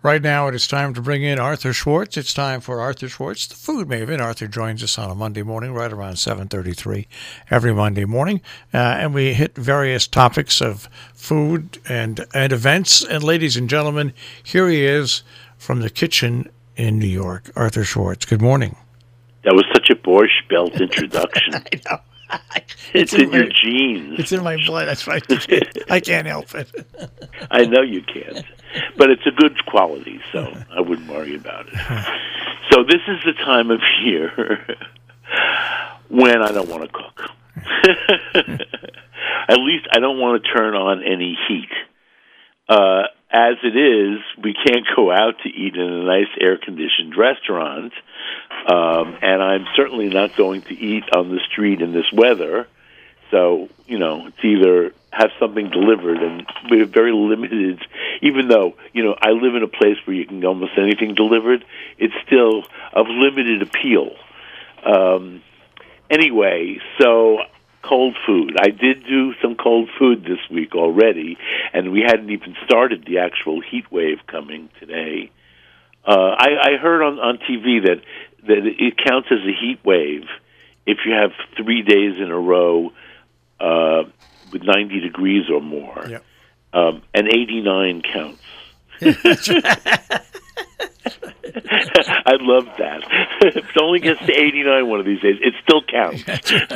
Right now, it is time to bring in Arthur Schwartz. It's time for Arthur Schwartz, the food maven. Arthur joins us on a Monday morning, right around 7:33 every Monday morning, and we hit various topics of food and events. And ladies and gentlemen, here he is from the kitchen in New York, Arthur Schwartz. Good morning. That was such a Borscht Belt introduction. I know. It's in your genes. It's in my blood. That's right. I can't help it. I know you can't. But it's a good quality, so I wouldn't worry about it. So this is the time of year when I don't want to cook. At least I don't want to turn on any heat. As it is, we can't go out to eat in a nice air-conditioned restaurant, and I'm certainly not going to eat on the street in this weather. So, it's either have something delivered, and we're very limited. Even though, I live in a place where you can get almost anything delivered, it's still of limited appeal. Anyway, so cold food. I did do some cold food this week already, and we hadn't even started the actual heat wave coming today. I heard on TV that it counts as a heat wave if you have 3 days in a row with 90 degrees or more. Yep. And 89 counts. I love that. If it only gets to 89 one of these days, it still counts.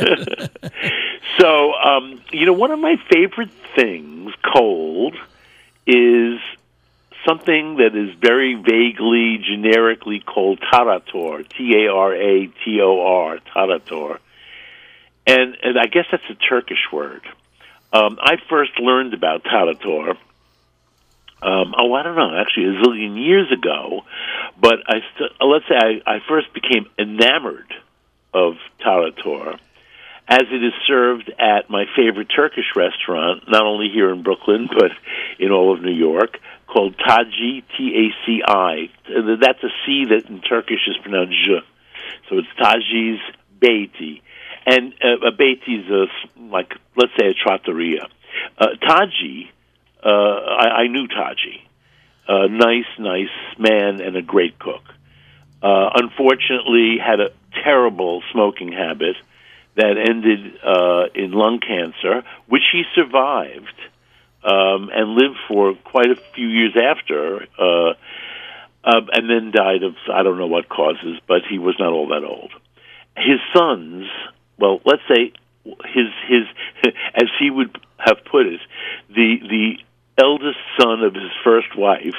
So, one of my favorite things, cold, is something that is very vaguely, generically called tarator, Tarator, tarator. And I guess that's a Turkish word. I first learned about tarator, I don't know, actually a zillion years ago, but let's say I first became enamored of tarator as it is served at my favorite Turkish restaurant, not only here in Brooklyn, but in all of New York, called Taci, Taci. That's a C that in Turkish is pronounced J. So it's Taci's Beyti. And a Beyti is let's say a trattoria. Taci, I knew Taci. Nice man and a great cook. Unfortunately, had a terrible smoking habit that ended in lung cancer, which he survived and lived for quite a few years after, and then died of I don't know what causes, but he was not all that old. His sons, well, let's say his as he would have put it, the eldest son of his first wife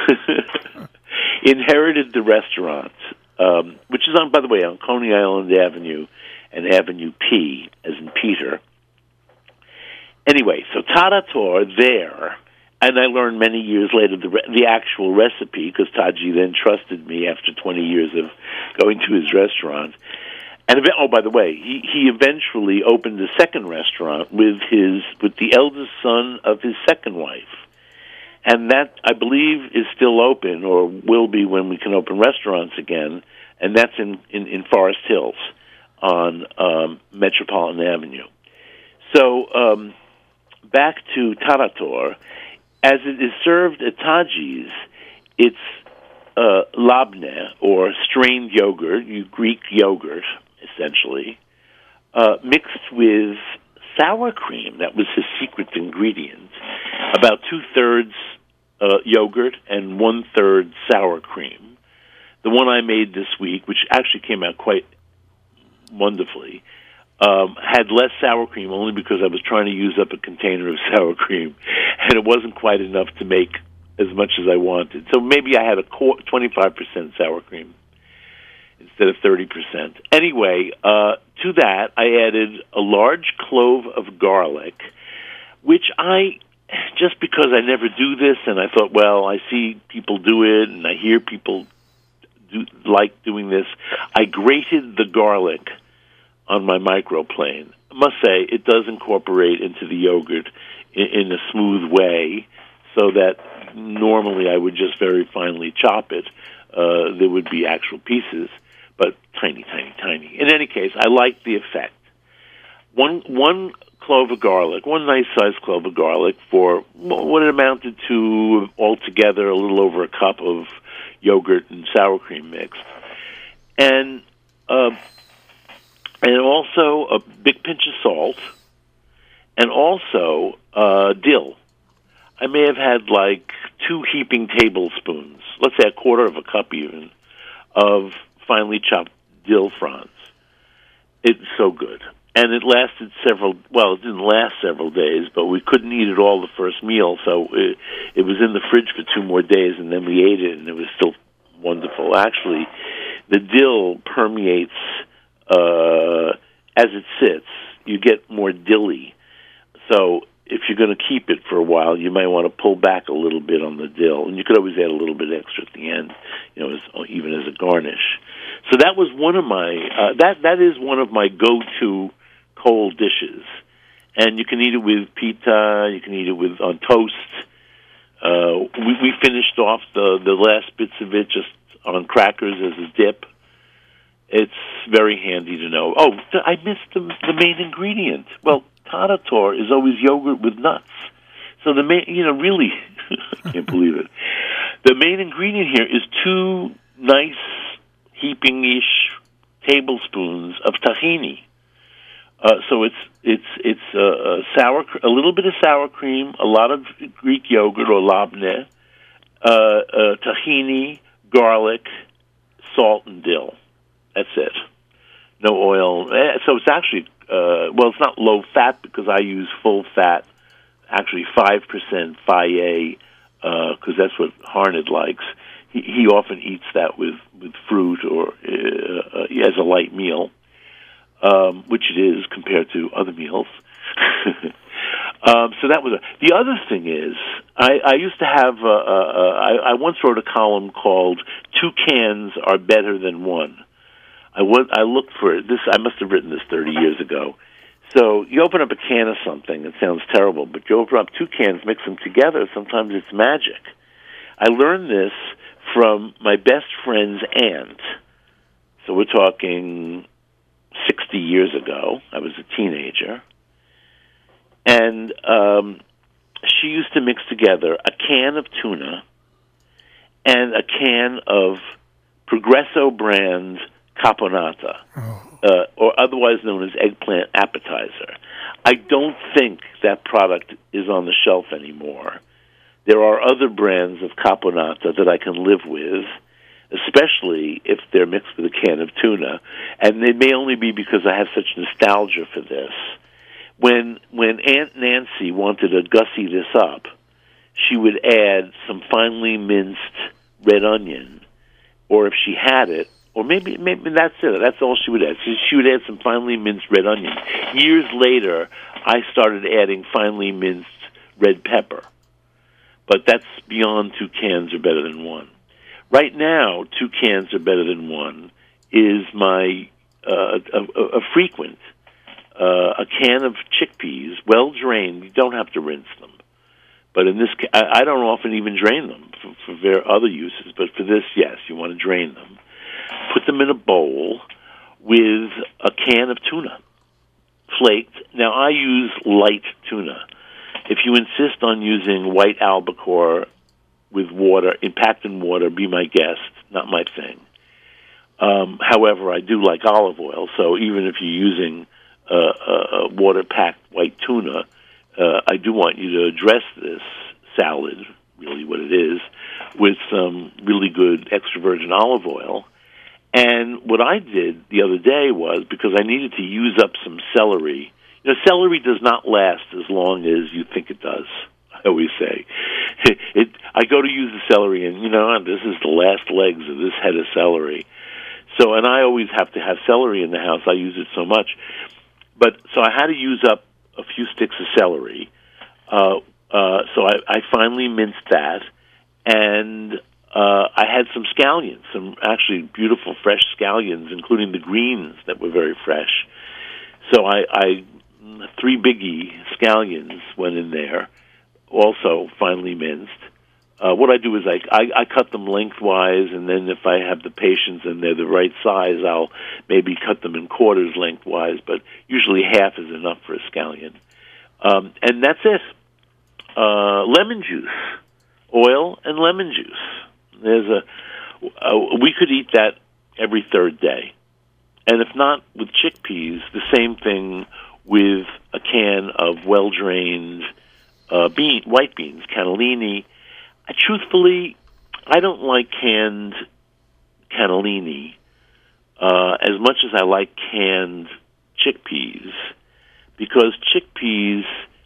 inherited the restaurant, which is by the way, on Coney Island Avenue and Avenue P, as in Peter. Anyway, so tarator there, and I learned many years later the actual recipe, because Taci then trusted me after 20 years of going to his restaurant. And by the way, he eventually opened a second restaurant with the eldest son of his second wife, and that I believe is still open or will be when we can open restaurants again, and that's in Forest Hills on Metropolitan Avenue. So back to tarator, as it is served at Taci's, it's labne or strained yogurt, Greek yogurt, essentially, mixed with sour cream. That was his secret ingredient. About 2/3 yogurt and 1/3 sour cream. The one I made this week, which actually came out quite wonderfully, had less sour cream only because I was trying to use up a container of sour cream, and it wasn't quite enough to make as much as I wanted. So maybe I had 25% sour cream instead of 30%. Anyway, to that, I added a large clove of garlic, which just because I never do this, and I thought, well, I see people do it, and I hear people like doing this, I grated the garlic on my microplane. I must say, it does incorporate into the yogurt in a smooth way, so that normally I would just very finely chop it. There would be actual pieces, but tiny, tiny, tiny. In any case, I like the effect. One clove of garlic, one nice sized clove of garlic for what it amounted to altogether a little over a cup of yogurt and sour cream mixed. And also a big pinch of salt, and also dill. I may have had like 2 heaping tablespoons, let's say a quarter of a cup even, of finely chopped dill fronds. It's so good. And it lasted it didn't last several days, but we couldn't eat it all the first meal, so it was in the fridge for 2 more days, and then we ate it, and it was still wonderful. Actually, the dill permeates as it sits. You get more dilly. So if you're going to keep it for a while, you might want to pull back a little bit on the dill, and you could always add a little bit extra at the end, even as a garnish. So that was one of my that is one of my go-to cold dishes, and you can eat it with pita. You can eat it on toast. We finished off the last bits of it just on crackers as a dip. It's very handy to know. Oh, I missed the main ingredient. Well, Tadator is always yogurt with nuts. So the main, really, I can't believe it. The main ingredient here is 2 nice heaping-ish tablespoons of tahini. So it's a little bit of sour cream, a lot of Greek yogurt or labneh, tahini, garlic, salt, and dill. That's it. No oil. So it's actually it's not low fat because I use full fat, actually 5% Faye, because that's what Harned likes. He often eats that with fruit or as a light meal, which it is compared to other meals. So that was the other thing is I used to have I once wrote a column called 2 cans are better than 1. I looked for this. I must have written this 30 years ago. So you open up a can of something. It sounds terrible, but you open up 2 cans, mix them together. Sometimes it's magic. I learned this from my best friend's aunt. So we're talking 60 years ago. I was a teenager. And she used to mix together a can of tuna and a can of Progresso brand caponata, or otherwise known as eggplant appetizer. I don't think that product is on the shelf anymore. There are other brands of caponata that I can live with, especially if they're mixed with a can of tuna, and it may only be because I have such nostalgia for this. When Aunt Nancy wanted to gussy this up, she would add some finely minced red onion, or if she had it, or maybe that's it. That's all she would add. She would add some finely minced red onion. Years later, I started adding finely minced red pepper. But that's beyond 2 cans are better than 1. Right now, 2 cans are better than 1 is my a frequent. A can of chickpeas, well drained. You don't have to rinse them. But in this case, I don't often even drain them for other uses. But for this, yes, you want to drain them. Put them in a bowl with a can of tuna, flaked. Now, I use light tuna. If you insist on using white albacore with water, packed in water, be my guest, not my thing. However, I do like olive oil, so even if you're using water-packed white tuna, I do want you to dress this salad, really what it is, with some really good extra virgin olive oil. And what I did the other day was, because I needed to use up some celery. Celery does not last as long as you think it does, I always say. I go to use the celery, and, this is the last legs of this head of celery. So, and I always have to have celery in the house. I use it so much. So I had to use up a few sticks of celery. So I finally minced that, and I had some scallions, some actually beautiful fresh scallions, including the greens that were very fresh. So I 3 biggie scallions went in there, also finely minced. What I do is I cut them lengthwise, and then if I have the patience and they're the right size, I'll maybe cut them in quarters lengthwise, but usually half is enough for a scallion. And that's it. Lemon juice, oil and lemon juice. We could eat that every third day. And if not with chickpeas, the same thing with a can of well-drained white beans, cannellini. Truthfully, I don't like canned cannellini as much as I like canned chickpeas, because chickpeas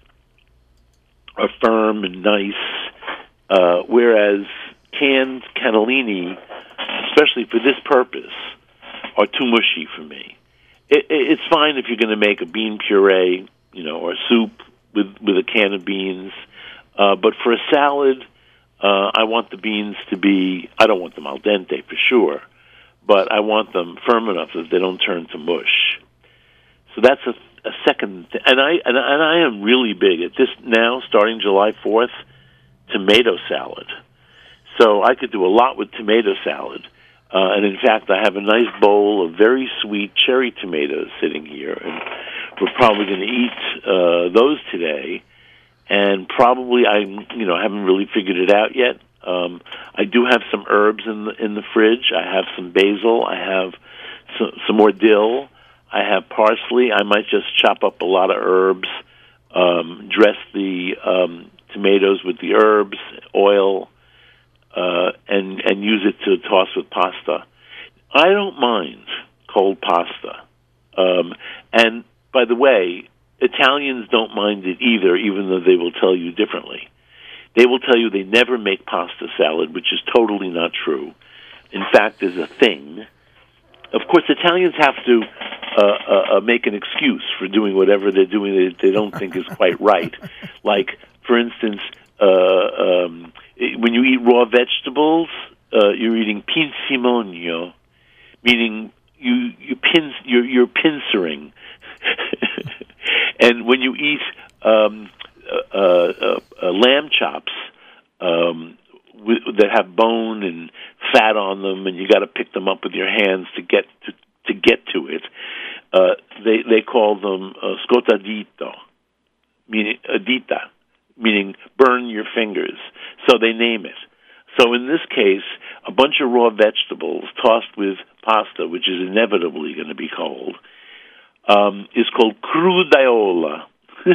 are firm and nice, whereas canned cannellini, especially for this purpose, are too mushy for me. It's fine if you're going to make a bean puree, or soup with a can of beans, but for a salad, I want the beans to be, I don't want them al dente for sure, but I want them firm enough that they don't turn to mush. So that's a second thing. And I am really big at this now, starting July 4th, tomato salad. So I could do a lot with tomato salad. And in fact, I have a nice bowl of very sweet cherry tomatoes sitting here, and we're probably going to eat those today. And probably I haven't really figured it out yet. I do have some herbs in the fridge. I have some basil. I have some more dill. I have parsley. I might just chop up a lot of herbs, dress the tomatoes with the herbs, oil, and use it to toss with pasta. I don't mind cold pasta. And by the way, Italians don't mind it either, even though they will tell you differently. They will tell you they never make pasta salad, which is totally not true. In fact, there's a thing. Of course, Italians have to make an excuse for doing whatever they're doing that they don't think is quite right. Like, for instance, when you eat raw vegetables, you're eating pinzimonio, meaning you're pincering. And when you eat lamb chops that have bone and fat on them, and you got to pick them up with your hands to get to it, they call them scotadito, meaning dita, meaning burn your fingers. So they name it. So in this case, a bunch of raw vegetables tossed with pasta, which is inevitably going to be cold, is called crudaiola.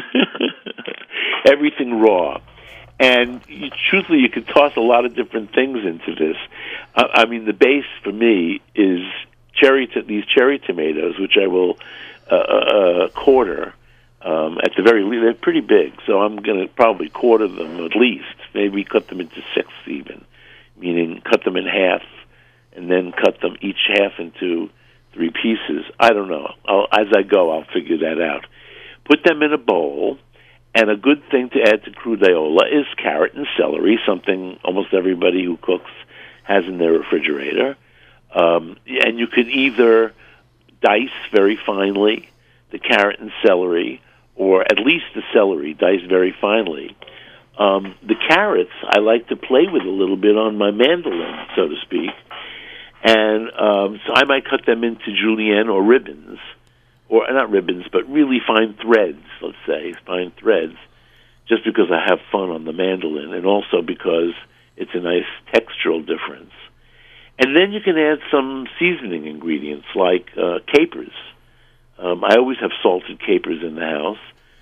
Everything raw. And truthfully, you could toss a lot of different things into this. I mean, the base for me is these cherry tomatoes, which I will quarter. At the very least, they're pretty big, so I'm going to probably quarter them at least. Maybe cut them into sixths even, meaning cut them in half, and then cut them each half into 3 pieces. I don't know. As I go, I'll figure that out. Put them in a bowl, and a good thing to add to crudaiola is carrot and celery, something almost everybody who cooks has in their refrigerator. And you could either dice very finely the carrot and celery, or at least the celery diced very finely. The carrots I like to play with a little bit on my mandolin, so to speak. And so I might cut them into julienne or ribbons, or not ribbons, but really fine threads, let's say, fine threads, just because I have fun on the mandolin, and also because it's a nice textural difference. And then you can add some seasoning ingredients like capers. I always have salted capers in the house.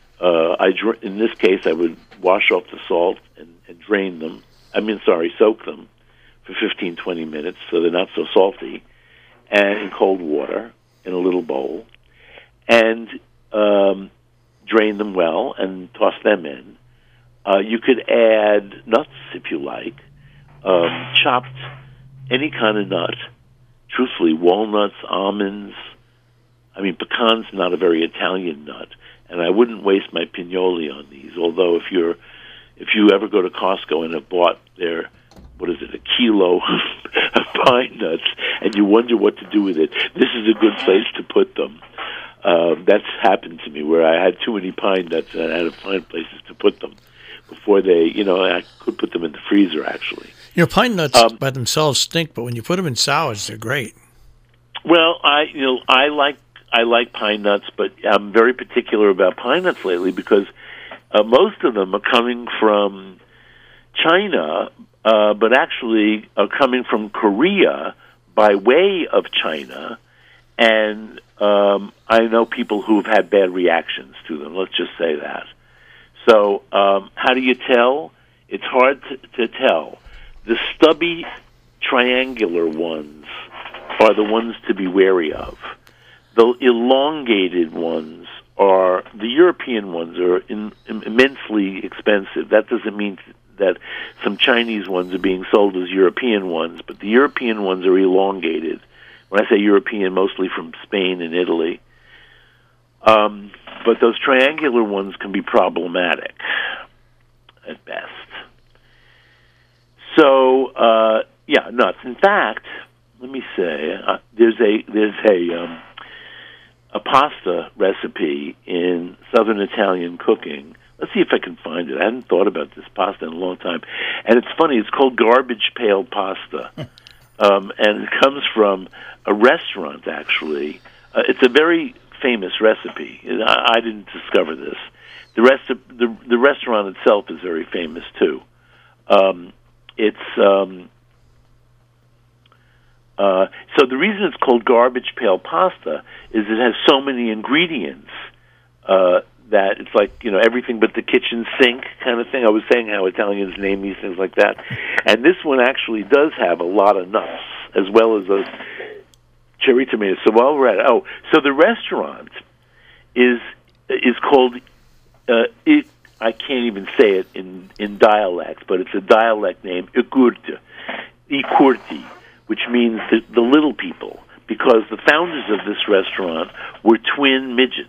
In this case, I would wash off the salt and drain them. Soak them for 15, 20 minutes so they're not so salty, and in cold water in a little bowl, and drain them well and toss them in. You could add nuts if you like, chopped any kind of nut. Truthfully, walnuts, almonds. Pecan's not a very Italian nut, and I wouldn't waste my pignoli on these. Although if you ever go to Costco and have bought their, a kilo of pine nuts, and you wonder what to do with it, this is a good place to put them. That's happened to me where I had too many pine nuts and I had to find places to put them before they, I could put them in the freezer actually. Pine nuts by themselves stink, but when you put them in salads, they're great. Well, I like pine nuts, but I'm very particular about pine nuts lately because most of them are coming from China, but actually are coming from Korea by way of China, and I know people who have had bad reactions to them. Let's just say that. So how do you tell? It's hard to tell. The stubby, triangular ones are the ones to be wary of. The elongated ones are, the European ones are immensely expensive. That doesn't mean that some Chinese ones are being sold as European ones, but the European ones are elongated. When I say European, mostly from Spain and Italy. But those triangular ones can be problematic at best. So, nuts. In fact, let me say, there's a pasta recipe in Southern Italian cooking. Let's see if I can find it. I hadn't thought about this pasta in a long time. And it's funny, it's called garbage pail pasta. And it comes from a restaurant, actually. It's a very famous recipe. I didn't discover this. The restaurant itself is very famous, too. So the reason it's called garbage pail pasta is it has so many ingredients that it's like, everything but the kitchen sink kind of thing. I was saying how Italians name these things like that. And this one actually does have a lot of nuts, as well as those cherry tomatoes. So while we're at it, so the restaurant is called, I can't even say it in dialect, but it's a dialect name, Ikurti, which means the little people, because the founders of this restaurant were twin midgets.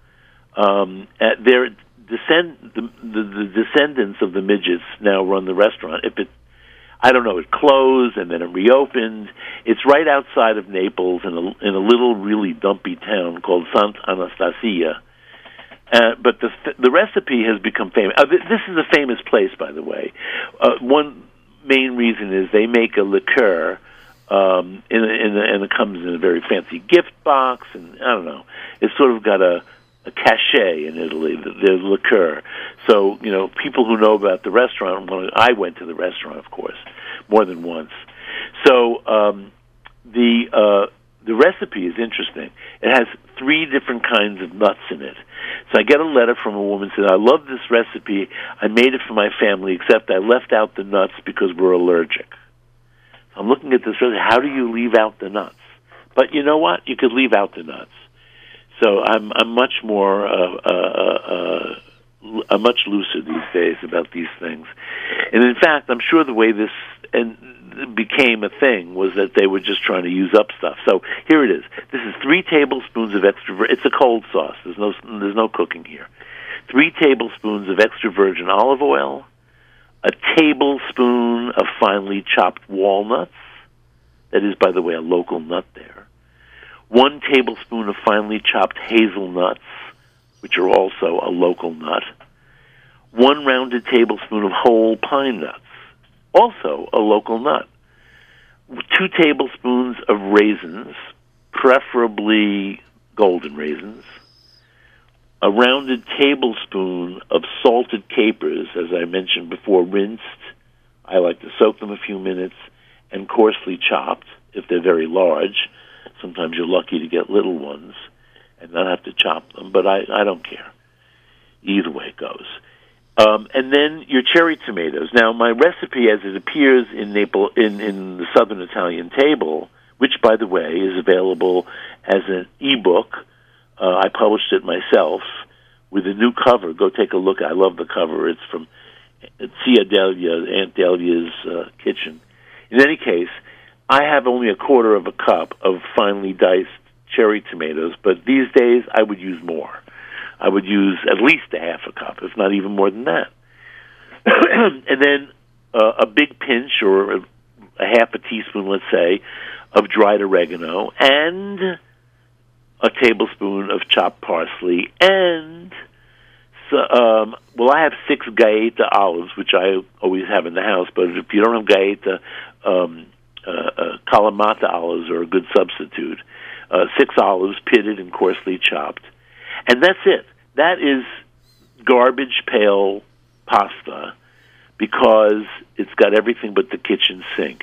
The descendants of the midgets now run the restaurant. It closed and then it reopened. It's right outside of Naples in a little really dumpy town called Sant'Anastasia. But the recipe has become famous. This is a famous place, by the way. One main reason is they make a liqueur, and it comes in a very fancy gift box, and I don't know. It's sort of got a cachet in Italy, the liqueur. So, people who know about the restaurant, I went to the restaurant, of course, more than once. So the recipe is interesting. It has 3 different kinds of nuts in it. So I get a letter from a woman saying, I love this recipe. I made it for my family, except I left out the nuts because we're allergic. So I'm looking at this recipe. How do you leave out the nuts? But you know what? You could leave out the nuts. So I'm much more I'm much looser these days about these things. And in fact, I'm sure the way this became a thing was that they were just trying to use up stuff. So here it is. This is 3 tablespoons of extra virgin. It's a cold sauce. There's no cooking here. 3 tablespoons of extra virgin olive oil, a tablespoon of finely chopped walnuts. That is, by the way, a local nut there. 1 tablespoon of finely chopped hazelnuts, which are also a local nut. 1 rounded tablespoon of whole pine nuts, also a local nut. 2 tablespoons of raisins, preferably golden raisins. A rounded tablespoon of salted capers, as I mentioned before, rinsed. I like to soak them a few minutes, and coarsely chopped if they're very large. Sometimes you're lucky to get little ones and not have to chop them, but I don't care. Either way it goes. And then your cherry tomatoes. Now, my recipe, as it appears in the Southern Italian table, which, by the way, is available as an ebook. I published it myself with a new cover. Go take a look. I love the cover. It's from Tia Delia, Aunt Delia's kitchen. In any case, I have only a quarter of a cup of finely diced cherry tomatoes, but these days I would use more. I would use at least a half a cup, if not even more than that. And then a big pinch, or a half a teaspoon, let's say, of dried oregano, and a tablespoon of chopped parsley, and I have 6 Gaeta olives, which I always have in the house, but if you don't have Gaeta, Kalamata olives are a good substitute. 6 olives, pitted and coarsely chopped. And that's it. That is garbage pail pasta because it's got everything but the kitchen sink.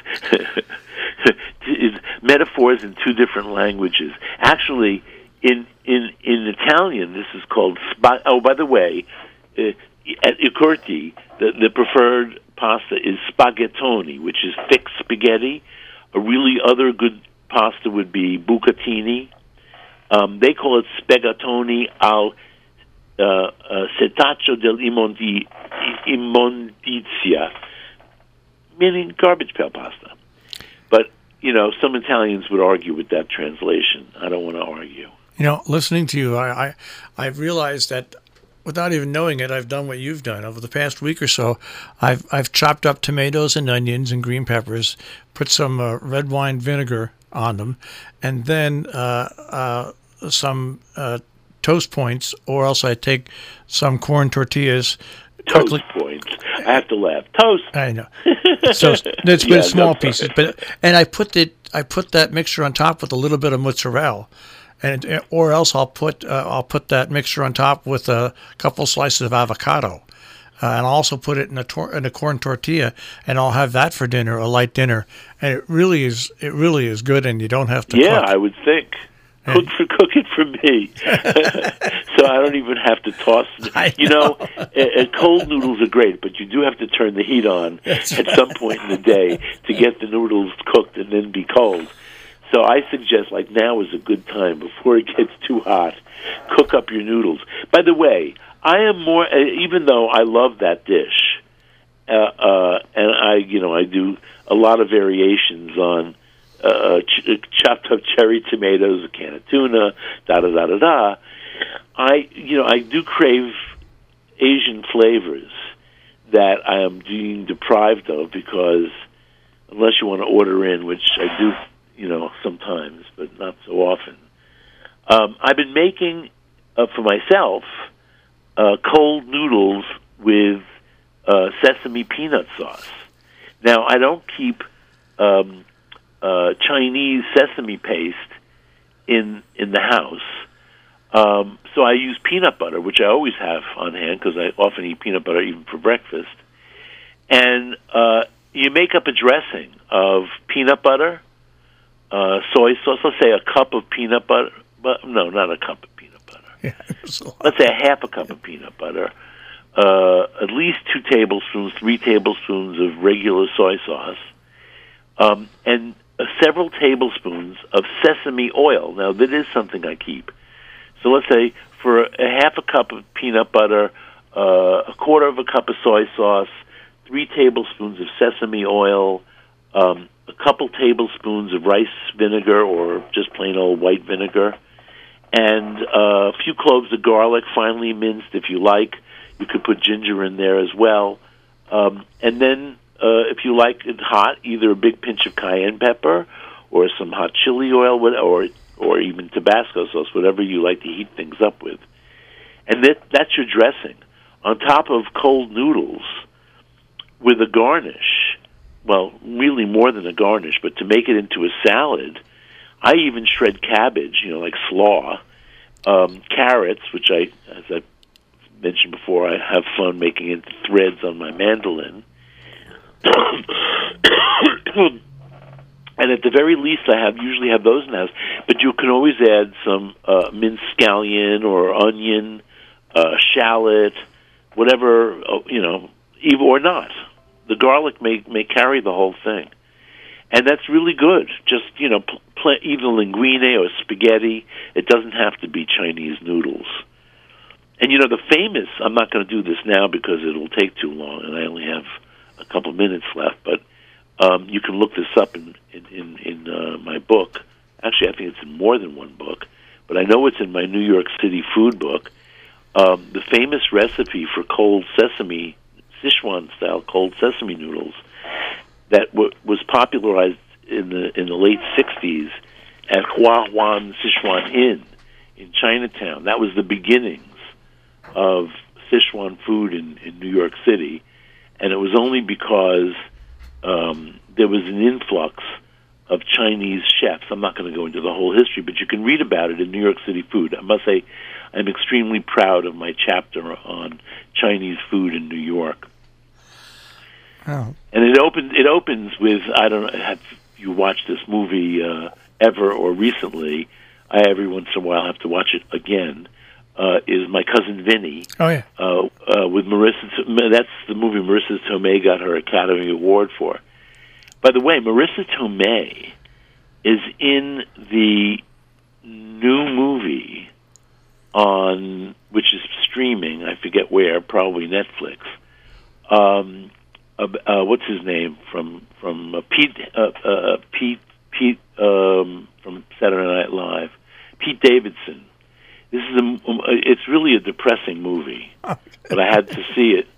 It's metaphors in two different languages. Actually, in Italian, this is called oh, by the way, at Curti, the preferred pasta is spaghettoni, which is thick spaghetti. A really other good pasta would be bucatini. They call it spaghettoni al setaccio dell'immondizia, meaning garbage pail pasta. But, some Italians would argue with that translation. I don't want to argue. Listening to you, I've realized that without even knowing it, I've done what you've done. Over the past week or so, I've chopped up tomatoes and onions and green peppers, put some red wine vinegar on them, and then some toast points, or else I take some corn tortillas. Toast points. I have to laugh. Toast. I know. So it's been small pieces, and I put that mixture on top with a little bit of mozzarella. Or else I'll put that mixture on top with a couple slices of avocado, and I'll also put it in a corn tortilla, and I'll have that for dinner, a light dinner, and it really is good, and you don't have to. Yeah, cook. I would think. Cook it for me, so I don't even have to toss. Cold noodles are great, but you do have to turn the heat on at some point in the day to get the noodles cooked and then be cold. So I suggest, like, now is a good time before it gets too hot. Cook up your noodles. By the way, I am more, even though I love that dish, and I do a lot of variations on chopped up cherry tomatoes, a can of tuna, I do crave Asian flavors that I am being deprived of because unless you want to order in, which I do. Sometimes, but not so often. I've been making for myself cold noodles with sesame peanut sauce. Now, I don't keep Chinese sesame paste in the house, so I use peanut butter, which I always have on hand because I often eat peanut butter even for breakfast. And you make up a dressing of peanut butter, soy sauce. Let's say a cup of peanut butter. No, not a cup of peanut butter. Yeah, let's say a half a cup of peanut butter. At least 2 tablespoons, 3 tablespoons of regular soy sauce, and several tablespoons of sesame oil. Now, that is something I keep. So let's say for a half a cup of peanut butter, a quarter of a cup of soy sauce, 3 tablespoons of sesame oil, a couple tablespoons of rice vinegar or just plain old white vinegar, and a few cloves of garlic, finely minced if you like. You could put ginger in there as well. And then, if you like it hot, either a big pinch of cayenne pepper or some hot chili oil, or even Tabasco sauce, whatever you like to heat things up with. And that's your dressing. On top of cold noodles with a garnish. Well, really more than a garnish, but to make it into a salad, I even shred cabbage, like slaw, carrots, which as I mentioned before, I have fun making into threads on my mandolin. And at the very least, I usually have those in the house. But you can always add some minced scallion or onion, shallot, whatever, even or not. The garlic may carry the whole thing. And that's really good. Just, either linguine or spaghetti. It doesn't have to be Chinese noodles. And, the famous, I'm not going to do this now because it'll take too long, and I only have a couple minutes left, but you can look this up in my book. Actually, I think it's in more than one book, but I know it's in my New York City food book. The famous recipe for cold sesame, Sichuan-style cold sesame noodles, that was popularized in the late 60s at Hua Huan Sichuan Inn in Chinatown. That was the beginnings of Sichuan food in New York City, and it was only because there was an influx of Chinese chefs. I'm not going to go into the whole history, but you can read about it in New York City Food. I must say, I'm extremely proud of my chapter on Chinese food in New York. Oh. And it opens with, I don't know, have you watched this movie ever or recently? I every once in a while have to watch it again. Is My Cousin Vinny. Oh, yeah. With Marissa. That's the movie Marissa Tomei got her Academy Award for. By the way, Marissa Tomei is in the new movie which is streaming. I forget where, probably Netflix. What's his name from Pete from Saturday Night Live? Pete Davidson. This is it's really a depressing movie, but I had to see it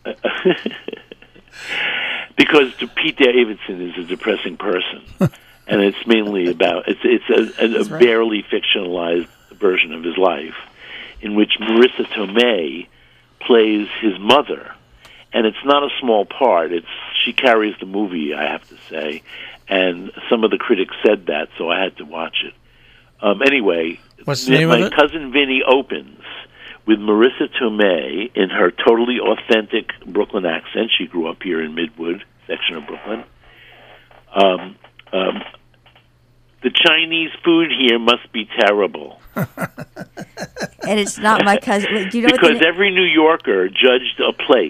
because Pete Davidson is a depressing person, and it's mainly about it's a barely fictionalized version of his life, in which Marissa Tomei plays his mother, and it's not a small part. She carries the movie, I have to say, and some of the critics said that, so I had to watch it. Anyway, what's the name of it? My Cousin Vinny opens with Marissa Tomei in her totally authentic Brooklyn accent. She grew up here in Midwood, section of Brooklyn. The Chinese food here must be terrible. And it's not my cousin. Wait, do you know because every New Yorker judged a place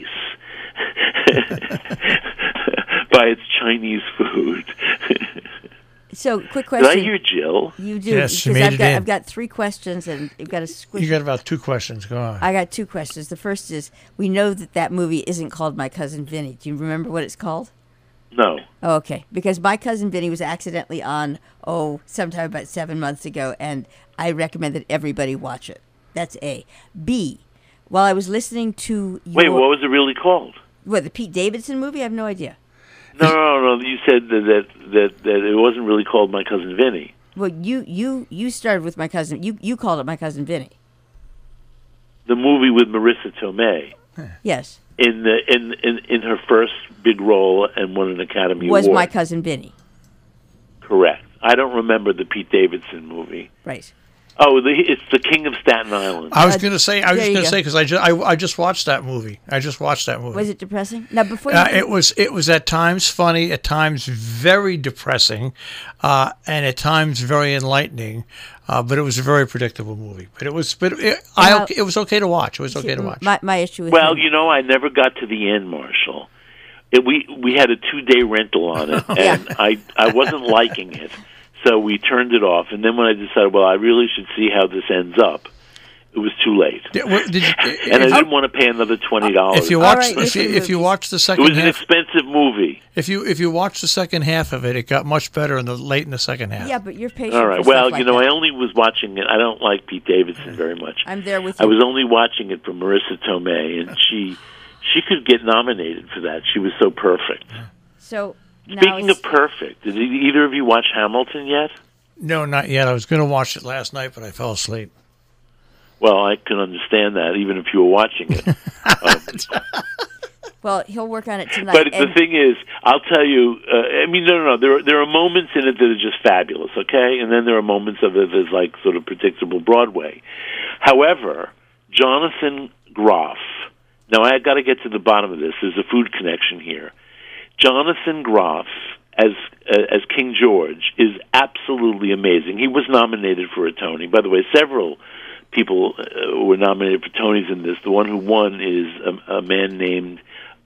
by its Chinese food. So, quick question. Did I hear Jill? You do. Yes, she because made it in. I've got 3 questions, and you've got to squish. You got about 2 questions. Go on. I got 2 questions. The first is, we know that movie isn't called My Cousin Vinny. Do you remember what it's called? No. Oh, okay. Because My Cousin Vinny was accidentally on, sometime about 7 months ago, and I recommend that everybody watch it. That's A. B, while I was listening to your... Wait, what was it really called? What, the Pete Davidson movie? I have no idea. No. You said that it wasn't really called My Cousin Vinny. Well, you started with My Cousin... You called it My Cousin Vinny. The movie with Marissa Tomei. Yes. In her first big role and won an Academy Was Award. My Cousin Vinny. Correct. I don't remember the Pete Davidson movie. Right. Oh, it's The King of Staten Island. I was going to say because I just watched that movie. Was it depressing? Now before it was at times funny, at times very depressing, and at times very enlightening. But it was a very predictable movie. But it was okay to watch. It was okay to watch. My issue with I never got to the end, Marshall. We had a 2-day rental on it, and I wasn't liking it. So we turned it off, and then when I decided, I really should see how this ends up, it was too late. And I didn't want to pay another $20. If you watch the second half, it was an expensive movie. If you watch the second half of it got much better late in the second half. Yeah, but you're patient. All right. Well, I only was watching it. I don't like Pete Davidson very much. I'm there with you. I was only watching it for Marissa Tomei, and she could get nominated for that. She was so perfect. So. Speaking of perfect, did either of you watch Hamilton yet? No, not yet. I was going to watch it last night, but I fell asleep. Well, I can understand that, even if you were watching it. Well, he'll work on it tonight. But the thing is, I'll tell you, no. There are moments in it that are just fabulous, okay? And then there are moments of it that's like sort of predictable Broadway. However, Jonathan Groff, now I got to get to the bottom of this. There's a food connection here. Jonathan Groff as King George is absolutely amazing. He was nominated for a Tony. By the way, several people were nominated for Tonys in this. The one who won is a man named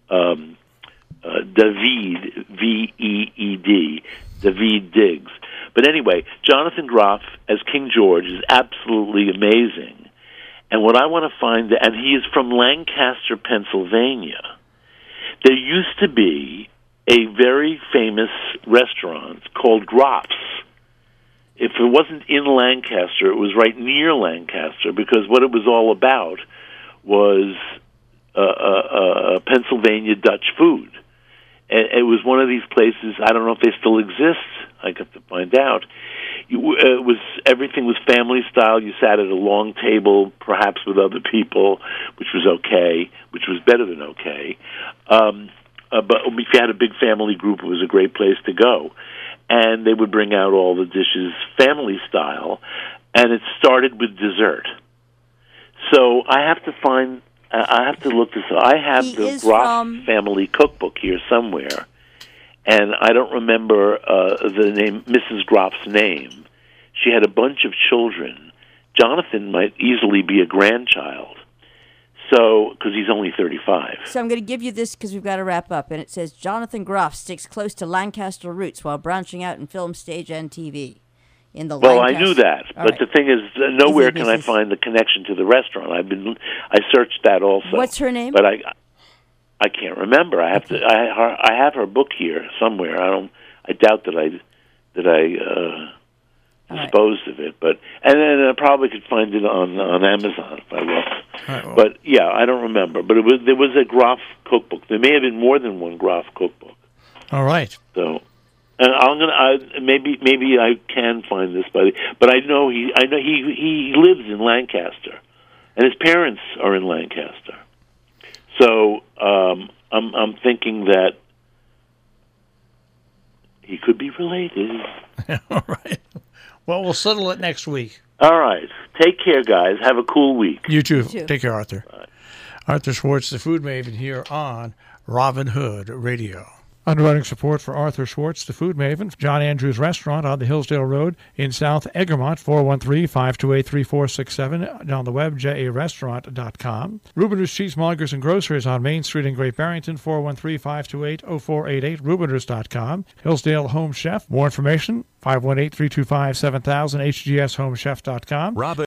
David, V-E-E-D, David Diggs. But anyway, Jonathan Groff as King George is absolutely amazing. And what I want to find, and he is from Lancaster, Pennsylvania. There used to be a very famous restaurant called Groff's. If it wasn't in Lancaster, it was right near Lancaster, because what it was all about was Pennsylvania Dutch food. It was one of these places, I don't know if they still exist, I got to find out. Everything was family style. You sat at a long table, perhaps with other people, which was okay, which was better than okay. But if you had a big family group, it was a great place to go. and they would bring out all the dishes family style, and it started with dessert. So I have to find, I have to look this up. I have the Groff family cookbook here somewhere, and I don't remember the name, Mrs. Groff's name. She had a bunch of children. Jonathan might easily be a grandchild. So, because he's only 35. So I'm going to give you this because we've got to wrap up. And it says, Jonathan Groff sticks close to Lancaster roots while branching out in film, stage, and TV. Well, I knew that. But the thing is, nowhere can I find the connection to the restaurant. I searched that also. What's her name? But I can't remember. I have to. I have her book here somewhere. I doubt that I disposed of it, and then I probably could find it on Amazon if I looked. Right, well. But yeah, I don't remember. But there was a Groff cookbook. There may have been more than one Groff cookbook. All right. So, and maybe I can find this, but I know he lives in Lancaster, and his parents are in Lancaster. So I'm thinking that he could be related. All right. Well, we'll settle it next week. All right. Take care, guys. Have a cool week. You too. Take care, Arthur. Bye. Arthur Schwartz, the Food Maven, here on Robin Hood Radio. Underwriting support for Arthur Schwartz, the Food Maven, John Andrews Restaurant on the Hillsdale Road in South Egremont, 413-528-3467, and on the web, jarestaurant.com. Rubiners Cheesemongers and Grocers on Main Street in Great Barrington, 413-528-0488, rubiners.com. Hillsdale Home Chef, more information, 518-325-7000, hgshomechef.com.